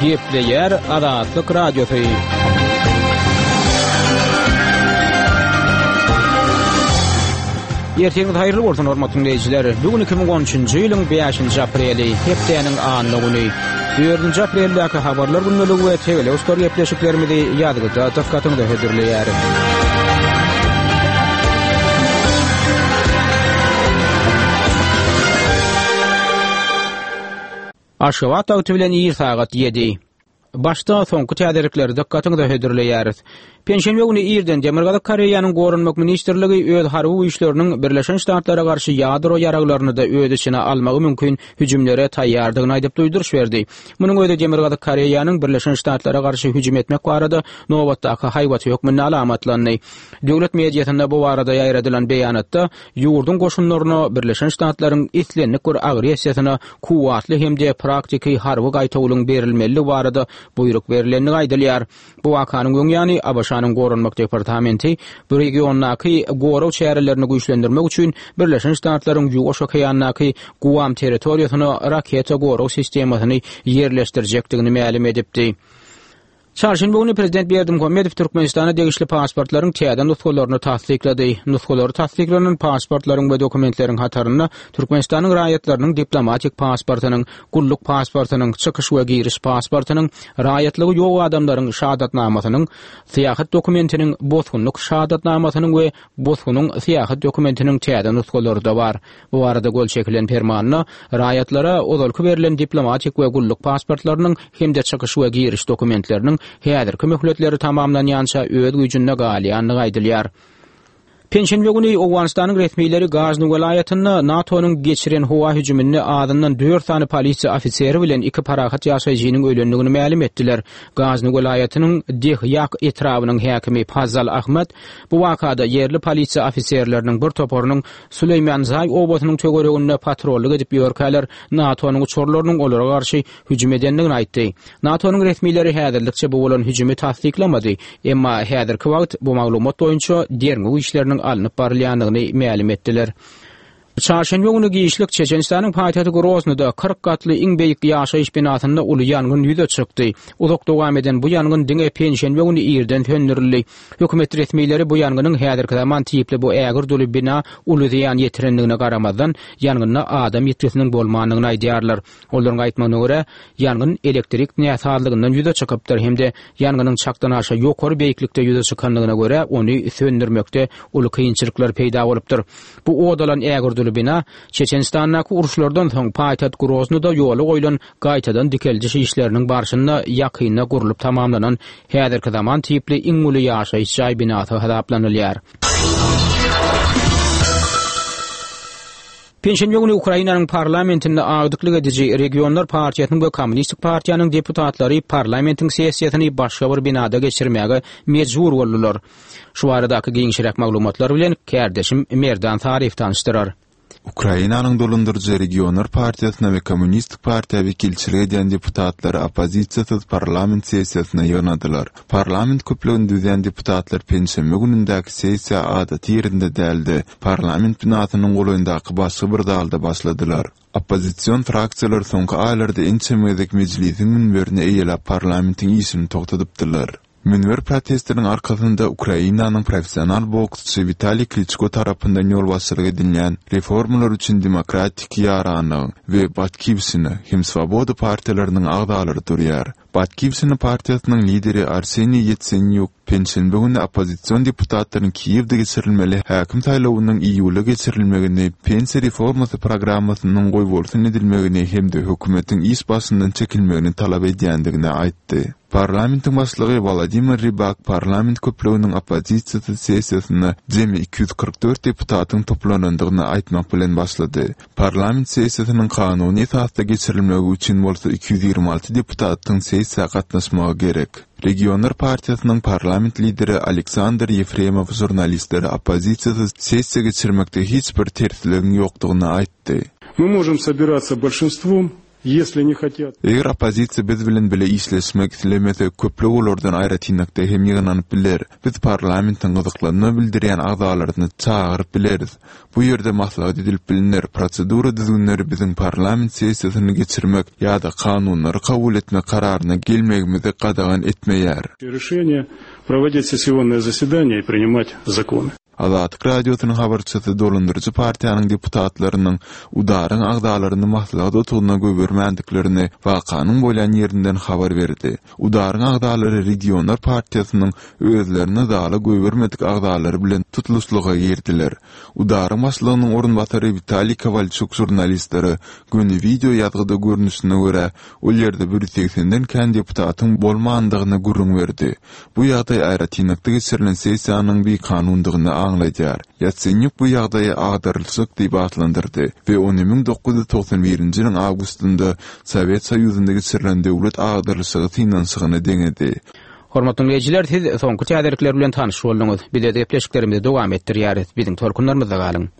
Gepleyer Azatlyk Radiosu. Erteňiz haýyrly bolsun hormatly dinleýijiler. Bugün 2013-nji ýylyň 5-nji apreli, hepdeňiň anlygyny. 4-nji apreldäki habarlar günneligi we tegele ustar gepleşiklerimizi ýadygyda dikkatinizi hödürleýär. Aşgabat agty bilen 2 sagat 7. Başta soňky täderikleri dikkatinizi hödürleýär. Penşenbe güni Irden Demirgazyk Koreýanyň Gorunmak ministrligi öz harby işleriniň Birleşen Ştatlara garşy ýadro ýaraglaryny da öz içine almagy mümkin hüjümlere taýýardygyny aýdyp duýduryş berdi. Munyň öýde Demirgazyk Koreýanyň Birleşen Ştatlara garşy hüjüm etmek barada nowatdaky haýwaty hökmüne alamatlandy. Döwlet mediýasynda bu barada ýaýradylan beýanatda ýurdun goşunlaryna Birleşen Ştatlaryň islenlik bir agressiýasyna kuwatly hemde praktiki harby gaýtawylyň berilmeli barada buyruk berilenini aýdylýar. Bu wakanyň öňýany Abaşanyň Gorunmak departamenti bu regiondaky goraw şäherlerini güýçlendirmek üçin Birleşen Ştatlaryň Ýuwaş okeandaky Guam territoriýasyna raketa goraw sistemasyny ýerleşdirjekdigini ma'lum edipdi. Çarşamba günü Prezident Berdimuhammedow Türkmenistana degişli pasportlaryň täze nusgalaryny tasdiklady. Nusgalary tasdiklanan pasportlaryň we dokumentleriň hataryna Türkmenistanyň raýatlarynyň diplomatik pasportynyň, gulluk pasportynyň, çykyş we giriş pasportynyň, raýatlygy ýok adamlaryň şahadatnamasynyň, syýahat dokumentiniň, bozgunluk şahadatnamasynyň we bozgunyň syýahat dokumentiniň täze nusgalary da bar. Bu arada gol çekilen fermanyna raýatlara ozalky berilen diplomatik we gulluk pasportlarynyň hemde çykyş we giriş dokumentleriň häzirki möhletleri tamamlanýança öz güýjünde galýanlygy aýdylýar. Penşenbe güni Owganistanyň resmiýetleri Gazny welaýatyna NATO'nun geçiren howa hüjümini adından 4 tane polisiýa ofiseri bilen 2 parahat ýaşaýjynyň ölendigini ma'lum etdiler. Gazny welaýatynyň Dehyak etrawynyň häkimi Fazal Ahmet bu wakada yerli polisiýa ofiserleriniň bir toporunyň Süleymanzay obasynyň tögereginde patrollyk edip ýörkäler NATO'nun uçurlarynyň olara garşy hüjüm edenligini aýtdy. NATO'nun resmiýetleri häzirlikçe bu bolan hüjümi tasdiklamady, emma häzirki wagt bu maglumat boýunça derňi işleriniň alınıp barylýanyny ma'lum etdiler. Çarşamba günü giýişlik Çeçenistanyň paýtaty Groznyda 40 gatly iň beýik ýaşaýyş binasynda uly ýangyn ýüze çykdy. Uzak dowam eden bu ýangyn diňe penşenbe günü Irden söndürildi. Hökümet resmiýetleri bu ýangnyň häzirki zaman tipli bu ägir doly bina uly ziýan ýetirendigine garamazdan ýangynda adam ýetgesiniň bolmanyny aýdýarlar. Olaryň aýtmagyna görä, ýangyn elektrik näsazlygyndan ýüze çykypdyr hemde ýangnyň çakdan aşa ýokary beýiklikde ýüze çykanlygyna görä ony söndürmekde uly kynçylyklar peýda bolupdyr. Bu odalan ägir bina Çeçenistanyň uruşlardan soň paýtat Groznyda ýoly goýulan gaýtadan dikelji işleriniň barşynda ýakyna gurulyp tamamlanan häzirki zaman tipli iň uly ýaşaýyş ýay binasy hasaplanylýar. Penşenbe günü Ukrainanyň parlamentinde agdyklyk edici Regionlar Partiýasynyň we Kommunistik Partiýanyň deputatlary parlamentiň sessiýasyny başga bir binada geçirmäge mejbur boldular. Şu baradaky giňişirek maglumatlar bilen kärdeşim Merdan Sarif tanışdyrar. Ukrainanyň dolundyrjy Regionlar Partiýasyna we Kommunistik Partiýa wekilçiligi eden deputatlary opozisiýasy parlament sessiýasyna ýygnadylar. Parlament köplegini düzen deputatlar penşenbe günündäki sessiýa adaty ýerinde däldi. Parlament binasynyň goýundaky başga bir dalda başladylar. Opozisiýon fraksiýalary soňky aýlarda ençemedek mejlisiň münberine eýelip parlamentiň işini togtadypdylar. Münber protestlerin arkasında Ukrainanyň professional boksçy Vitaliy Klitschko tarapyndan ýol başçylyk edilýän reformalar üçin demokratik ýarany we Batkivsiny hem Svoboda partiýalarynyň agdalary durýar. Batkivsiny partiýasynyň lideri Arseniy Yetsenyuk penşenbe günü opozisiýon deputatlarynyň Kiýewde geçirilmeli häkim saýlawynyň iýulda geçirilmegini, pensiýa reformasy programmasynyň goýbolsun edilmegini hemde hökümetiň iş başyndan çekilmegini talap edýändigini aýtdy. Parlamentin başlygy Vladimir Rybak parlament köpleginiň opozisiýa sessiýasyna jemi 244 deputatyň toplanandygyny aýtmak bilen başlady. Parlament sessiýasynyň kanuny esasda geçirilmegi üçin bolsa 226 deputatyň sessiýaga gatnaşmagy gerek. Regionlar Partiýasynyň parlament lideri Aleksandr Yefremow jurnalistlere opozisiýasy sessiýa geçirmekde hiç bir tersligiň ýokdugyny aýtdy. Мы можем собираться большинством Если не хотят. Eger opozisiýa biz bilen bile işleşmek islemese köplük olardan aýratynykda hem ýygnanyp biler. Biz parlamentiň gyzyklygyny bildirýän agzalaryny çağıryp bileriz. Bu ýerde maslahat edilip bilinler prosedura düzgünleri biziň parlament sessiýasyny geçirmek ýa-da kanunlary kabul etmek kararyna gelmegimizi gadagan etmeýär. Решение проводить сессионное заседание и принимать законы. Azatlyk radiosynyň habarçysy Dolundyrjy partiýanyň deputatlarynyň udaryň agdalaryny maslahat otugyna göbermänliklerini wakanyň bolan ýerinden habar berdi. Udaryň agdalary regionlar partiýasynyň özlerini dala göbermedik agdalary bilen tutuluşlyga girdiler. Udaryň başlygynyň orunbatary Vitaliy Kovalchuk jurnalistlary güni video ýazgyda görnüşine görä ol ýerde 180den kän deputatyň bolmandygyna gurrun berdi. Bu ýagdaý aýratynykda geçirilen sessiýanyň bir kanundygyny anlaýar. Ýatseňik bu ýagdaýy agdarylşyk diýip atlandyrdy we 1991-nji ýylyň awgustynda Sowet Soýuzynda geçirilen döwlet agdarylşygy finansygyny deňedi. Hormatly dinleýijiler, siz soňky täzelikler bilen tanyş bolduňyz. Biz de gepleşiklerimizi dowam etdirýäris. Biziň tolkunlarymyzda galyň.